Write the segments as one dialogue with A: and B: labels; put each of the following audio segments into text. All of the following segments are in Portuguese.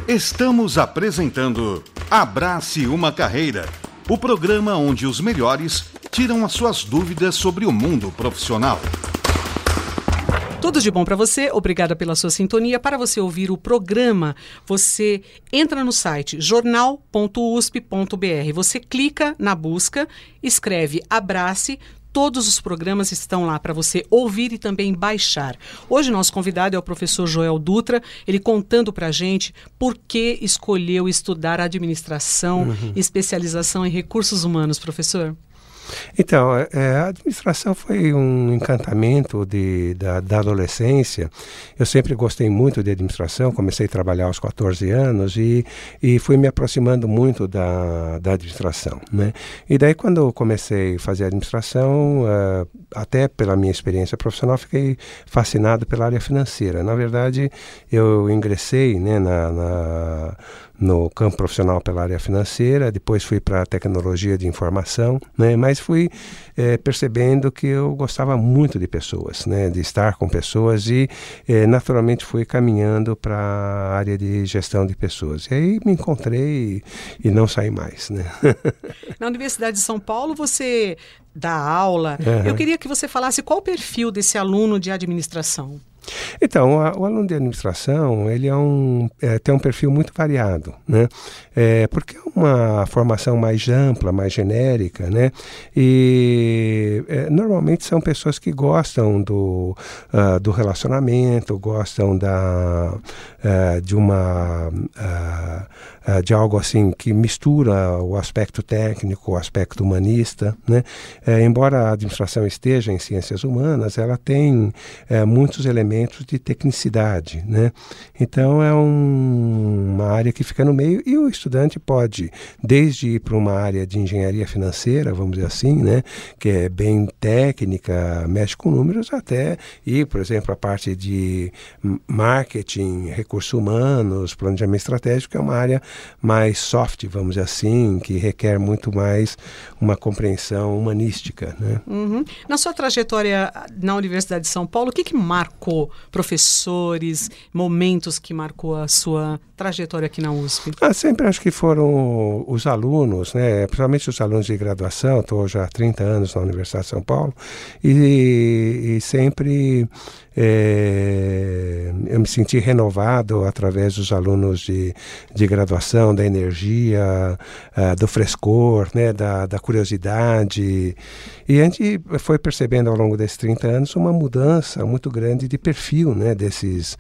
A: Estamos apresentando Abrace uma Carreira, o programa onde os melhores tiram as suas dúvidas sobre o mundo profissional.
B: Tudo de bom para você, obrigada pela sua sintonia. Para você ouvir o programa, você entra no site jornal.usp.br, você clica na busca, escreve Abrace. Todos os programas estão lá para você ouvir e também baixar. Hoje nosso convidado é o professor Joel Dutra, ele contando para a gente por que escolheu estudar administração e especialização em recursos humanos, professor.
C: Então, a administração foi um encantamento da adolescência. Eu sempre gostei muito de administração, comecei a trabalhar aos 14 anos e fui me aproximando muito da administração, né? E daí, quando eu comecei a fazer administração, até pela minha experiência profissional, fiquei fascinado pela área financeira. Na verdade, eu ingressei, né, no campo profissional pela área financeira, depois fui para a tecnologia de informação, né? Mas fui percebendo que eu gostava muito de pessoas, né? De estar com pessoas e naturalmente fui caminhando para a área de gestão de pessoas. E aí me encontrei e não saí mais, né?
B: Na Universidade de São Paulo você dá aula. Eu queria que você falasse qual o perfil desse aluno de administração.
C: Então, o aluno de administração, ele tem um perfil muito variado, né? Porque é uma formação mais ampla, mais genérica, né? E normalmente são pessoas que gostam do relacionamento, gostam de algo assim que mistura o aspecto técnico, o aspecto humanista, né? Embora a administração esteja em ciências humanas, ela tem muitos elementos de tecnicidade, né? Então é uma área que fica no meio e o estudante pode, desde ir para uma área de engenharia financeira, vamos dizer assim, né? Que é bem técnica, mexe com números, até ir, por exemplo, a parte de marketing, recursos humanos, planejamento estratégico, é uma área mais soft, vamos dizer assim, que requer muito mais uma compreensão humanística, né?
B: Na sua trajetória na Universidade de São Paulo, o que marcou professores, momentos que marcou a sua trajetória aqui na USP?
C: Sempre acho que foram os alunos, né? Principalmente os alunos de graduação. Estou já há 30 anos na Universidade de São Paulo e sempre eu me senti renovado através dos alunos de graduação, da energia, do frescor, né? Da curiosidade. E a gente foi percebendo ao longo desses 30 anos uma mudança muito grande de perfil, né? desses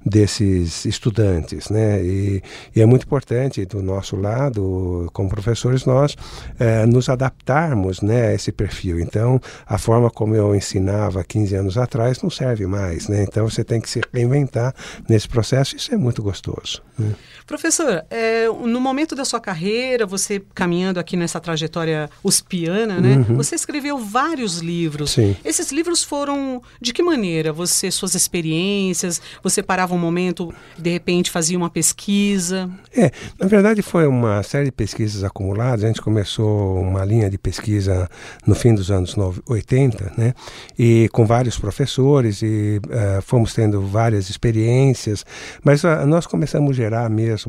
C: estudantes, né? E é muito importante do nosso lado, como professores, nós nos adaptarmos, né, a esse perfil. Então, a forma como eu ensinava 15 anos atrás não serve mais, né? Então, você tem que se reinventar nesse processo. Isso é muito gostoso, né?
B: Professor, no momento da sua carreira, você caminhando aqui nessa trajetória uspiana, né? Você escreveu vários livros.
C: Sim.
B: Esses livros foram de que maneira? Suas experiências, você parava um momento, de repente fazia uma pesquisa?
C: Na verdade foi uma série de pesquisas acumuladas. A gente começou uma linha de pesquisa no fim dos anos 80, né? E com vários professores e fomos tendo várias experiências, mas nós começamos a gerar mesmo,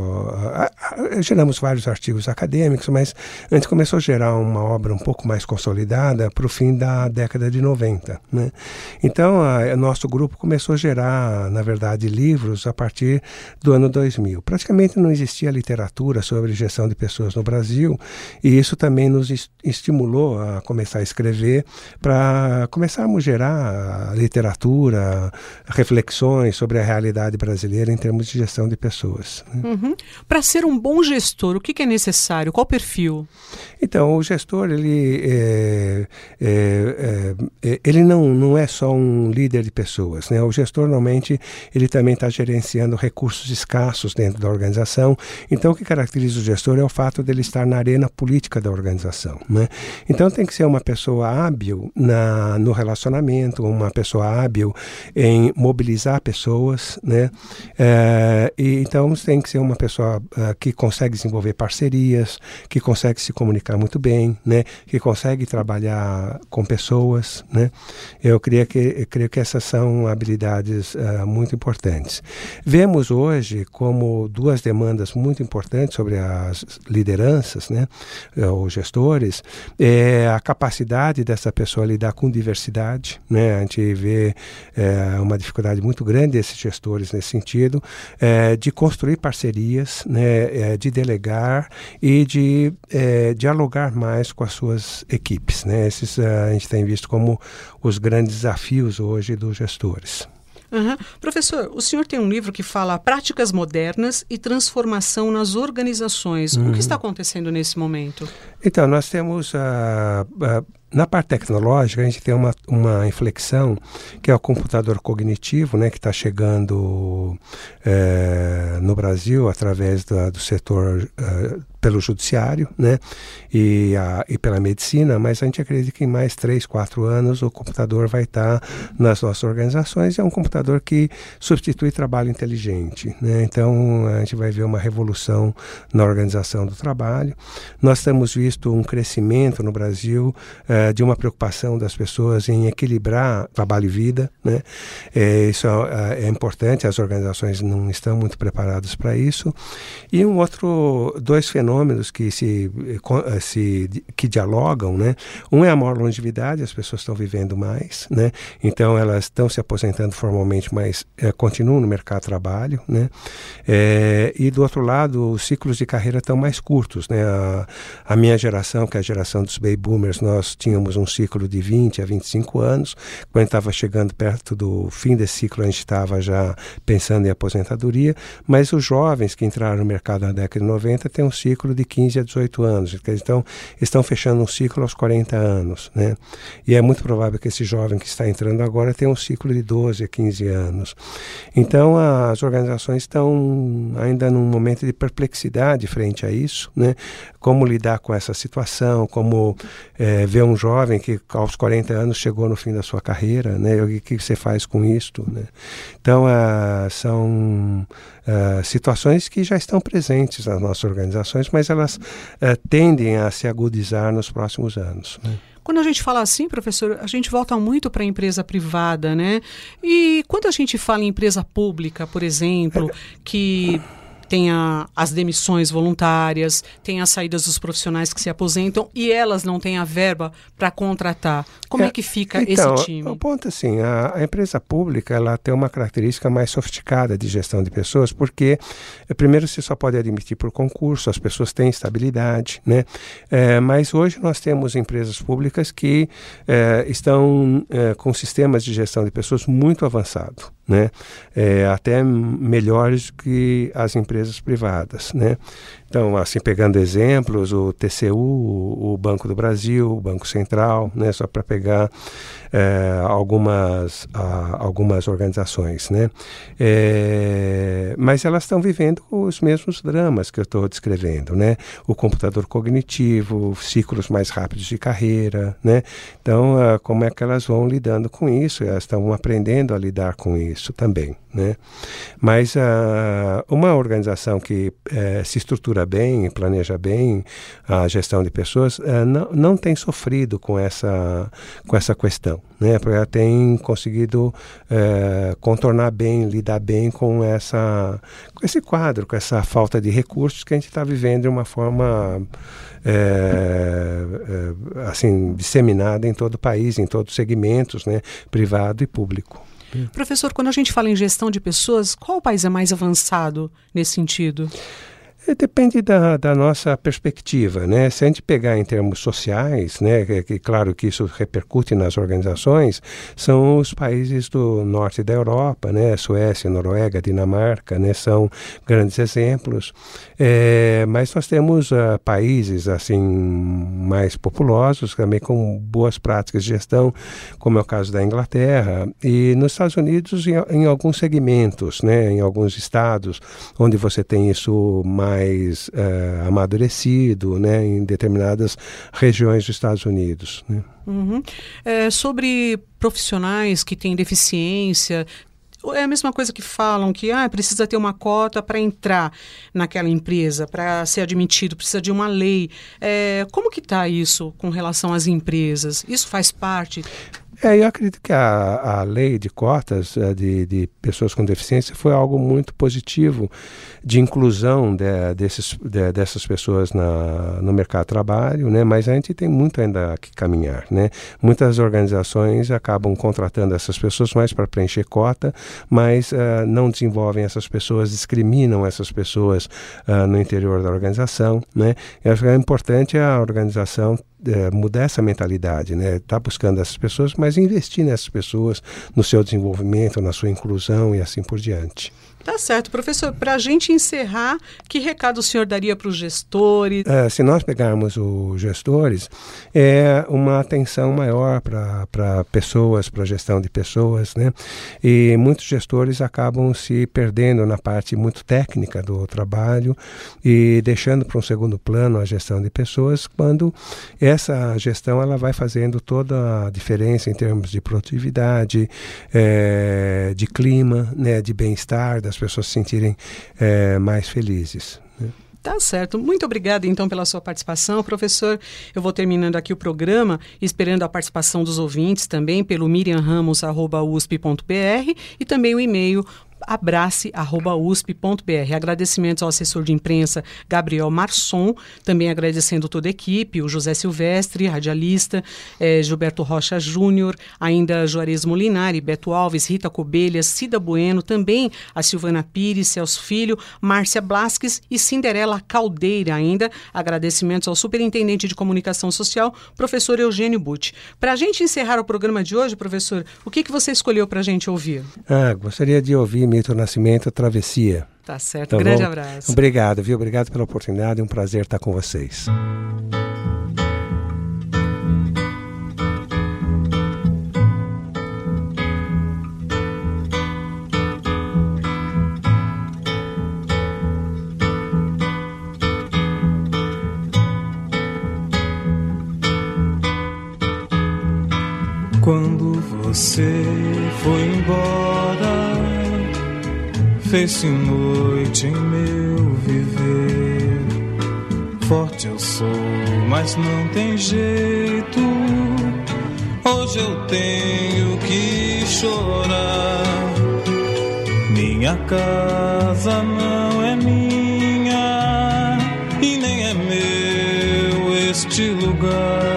C: geramos vários artigos acadêmicos, mas a gente começou a gerar uma obra um pouco mais consolidada para o fim da década de 90, né? Então, nosso grupo começou a gerar, na verdade, livros a partir do ano 2000. Praticamente não existia literatura sobre gestão de pessoas no Brasil e isso também nos estimulou a começar a escrever para começarmos a gerar literatura, reflexões sobre a realidade brasileira em termos de gestão de pessoas, né?
B: Para ser um bom gestor, o que é necessário? Qual perfil?
C: Então, o gestor, ele não é só um líder de pessoas, né? O gestor, normalmente, ele também está gerenciando recursos escassos dentro da organização. Então, o que caracteriza o gestor é o fato dele estar na arena política da organização, né? Então, tem que ser uma pessoa hábil no relacionamento, uma pessoa hábil em mobilizar pessoas, né? Então, tem que ser uma pessoa que consegue desenvolver parcerias, que consegue se comunicar muito bem, né? Que consegue trabalhar com pessoas, né? Eu creio que essas são são habilidades muito importantes. Vemos hoje como duas demandas muito importantes sobre as lideranças, né, os gestores, a capacidade dessa pessoa lidar com diversidade, né? A gente vê uma dificuldade muito grande desses gestores nesse sentido, de construir parcerias, né, de delegar e de dialogar mais com as suas equipes, né? Esses a gente tem visto como os grandes desafios hoje dos gestores.
B: Uhum. Professor, o senhor tem um livro que fala Práticas Modernas e Transformação nas Organizações. O que está acontecendo nesse momento?
C: Então, nós temos na parte tecnológica, a gente tem uma inflexão, que é o computador cognitivo, né, que está chegando no Brasil através do setor pelo judiciário, né, e pela medicina, mas a gente acredita que em mais 3, 4 anos o computador vai estar nas nossas organizações. É um computador que substitui trabalho inteligente, né? Então a gente vai ver uma revolução na organização do trabalho. Nós temos visto um crescimento no Brasil de uma preocupação das pessoas em equilibrar trabalho e vida, né? Isso é importante, as organizações não estão muito preparadas para isso. E dois fenômenos que que dialogam, né? Um é a maior longevidade, as pessoas estão vivendo mais, né? Então elas estão se aposentando formalmente, mas continuam no mercado de trabalho, né? E do outro lado, os ciclos de carreira estão mais curtos, né? A minha geração, que é a geração dos baby boomers, nós tínhamos um ciclo de 20 a 25 anos. Quando estava chegando perto do fim desse ciclo, a gente estava já pensando em aposentadoria, mas os jovens que entraram no mercado na década de 90 têm um ciclo de 15 a 18 anos, então estão fechando um ciclo aos 40 anos, né? E é muito provável que esse jovem que está entrando agora tenha um ciclo de 12 a 15 anos. Então as organizações estão ainda num momento de perplexidade frente a isso, né? Como lidar com essa situação, como ver um jovem que aos 40 anos chegou no fim da sua carreira, né? O que você faz com isto, né? Então são situações que já estão presentes nas nossas organizações, mas elas tendem a se agudizar nos próximos anos, né?
B: Quando a gente fala assim, professor, a gente volta muito para a empresa privada, né? E quando a gente fala em empresa pública, por exemplo, que tem as demissões voluntárias, tem as saídas dos profissionais que se aposentam e elas não têm a verba para contratar. Como é que fica esse time?
C: O ponto assim, a empresa pública ela tem uma característica mais sofisticada de gestão de pessoas, porque primeiro você só pode admitir por concurso, as pessoas têm estabilidade, né? Mas hoje nós temos empresas públicas que estão com sistemas de gestão de pessoas muito avançados, né? Até melhores que as empresas privadas, né? Então, assim, pegando exemplos, o TCU, o Banco do Brasil, o Banco Central, né? Só para pegar algumas organizações, né? Mas elas estão vivendo os mesmos dramas que eu estou descrevendo, né? O computador cognitivo, ciclos mais rápidos de carreira, né? Então, como é que elas vão lidando com isso? Elas estão aprendendo a lidar com isso também, né? Mas uma organização que se estrutura bem, planeja bem a gestão de pessoas, não tem sofrido com essa questão, né? Porque ela tem conseguido contornar bem, lidar bem com esse quadro, com essa falta de recursos que a gente está vivendo de uma forma assim, disseminada em todo o país, em todos os segmentos, né? Privado e público.
B: Professor, quando a gente fala em gestão de pessoas, qual país é mais avançado nesse sentido?
C: Depende da nossa perspectiva, né? Se a gente pegar em termos sociais, né, que claro que isso repercute nas organizações, são os países do norte da Europa, né? Suécia, Noruega, Dinamarca, né? São grandes exemplos. Mas nós temos países assim mais populosos, também com boas práticas de gestão, como é o caso da Inglaterra, e nos Estados Unidos em alguns segmentos, né? Em alguns estados, onde você tem isso mais amadurecido, né, em determinadas regiões dos Estados Unidos, né?
B: Uhum. Sobre profissionais que têm deficiência, é a mesma coisa que falam que precisa ter uma cota para entrar naquela empresa, para ser admitido, precisa de uma lei. Como que está isso com relação às empresas? Isso faz parte?
C: Eu acredito que a lei de cotas de pessoas com deficiência foi algo muito positivo de inclusão dessas pessoas no mercado de trabalho, né? Mas a gente tem muito ainda que caminhar, né? Muitas organizações acabam contratando essas pessoas mais para preencher cota, mas não desenvolvem essas pessoas, discriminam essas pessoas no interior da organização, né? Eu acho que é importante a organização mudar essa mentalidade, né? Tá buscando essas pessoas, mas investir nessas pessoas, no seu desenvolvimento, na sua inclusão e assim por diante.
B: Tá certo. Professor, para a gente encerrar, que recado o senhor daria para os gestores?
C: Se nós pegarmos os gestores, é uma atenção maior para pessoas, para a gestão de pessoas, né? E muitos gestores acabam se perdendo na parte muito técnica do trabalho e deixando para um segundo plano a gestão de pessoas, quando essa gestão ela vai fazendo toda a diferença em termos de produtividade, de clima, né, de bem-estar, das pessoas se sentirem mais felizes, né?
B: Tá certo. Muito obrigada, então, pela sua participação. Professor, eu vou terminando aqui o programa, esperando a participação dos ouvintes também pelo miriamramos@usp.br e também o e-mail abrace@usp.br. Agradecimentos ao assessor de imprensa Gabriel Marçom, também agradecendo toda a equipe, o José Silvestre, radialista, Gilberto Rocha Júnior, ainda Juarez Molinari, Beto Alves, Rita Cobelhas, Cida Bueno, também a Silvana Pires, Celso Filho, Márcia Blasques e Cinderela Caldeira ainda. Agradecimentos ao superintendente de comunicação social, professor Eugênio Butti. Para a gente encerrar o programa de hoje, professor, o que você escolheu para a gente ouvir?
C: Gostaria de ouvir Milton Nascimento, Travessia.
B: Tá certo, grande abraço.
C: Obrigado, viu? Obrigado pela oportunidade, é um prazer estar com vocês.
D: Quando você foi embora, fez-se noite em meu viver. Forte eu sou, mas não tem jeito. Hoje eu tenho que chorar. Minha casa não é minha e nem é meu este lugar.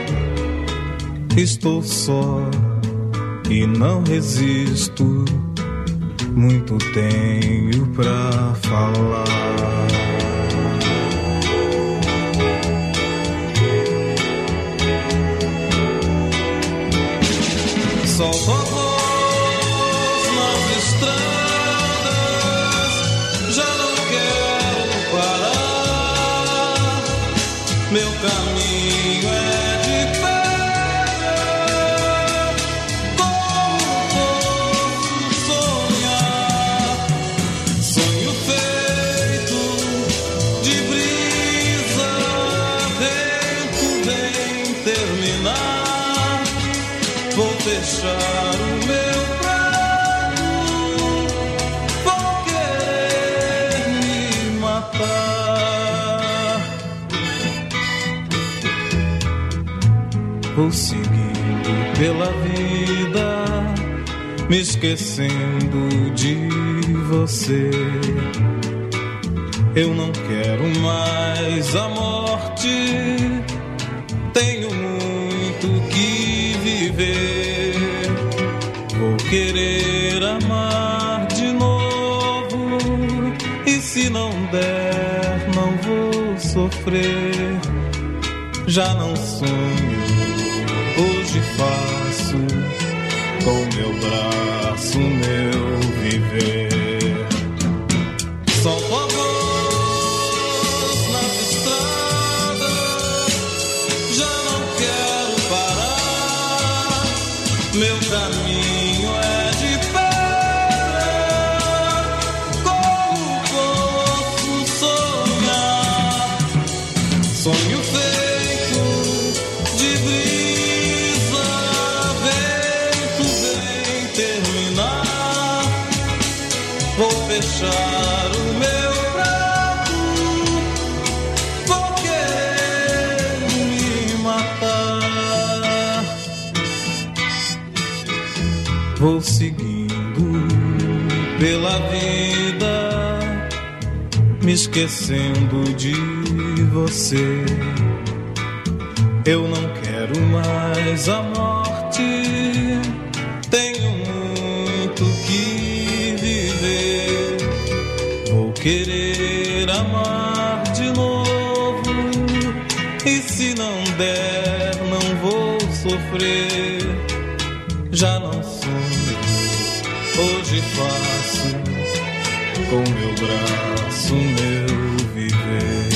D: Estou só e não resisto. Muito tenho pra falar. Solto a voz nas estradas, já não quero parar. Meu caminho é de pedra, como posso sonhar? Sonho feito de brisa, vento vem terminar. Vou fechar o meu prato, vou querer me matar. Vou seguindo pela vida, me esquecendo de você. Eu não quero mais a morte, tenho muito que viver. Vou querer amar de novo, e se não der, não vou sofrer. Já não sonho, hoje faço com meu braço meu viver. Solto a voz nas estradas, já não quero parar. Meu caminho é de pedra, como posso sonhar? Sonho feito de brisa, vento vem terminar. Vou fechar o meu prato, vou querer me matar. Vou seguindo pela vida, me esquecendo de você. Eu não quero mais a morte, tenho muito que viver. Vou querer amar de novo, e se não der, não vou sofrer. Já não sonho, hoje faço com meu braço meu viver.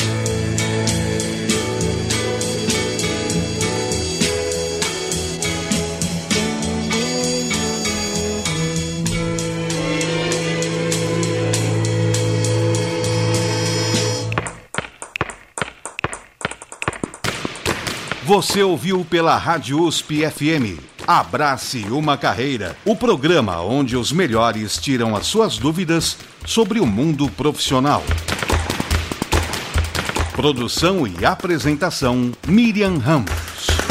A: Você ouviu pela Rádio USP FM. Abrace uma Carreira, o programa onde os melhores tiram as suas dúvidas sobre o mundo profissional. Produção e apresentação, Miriam Ramos.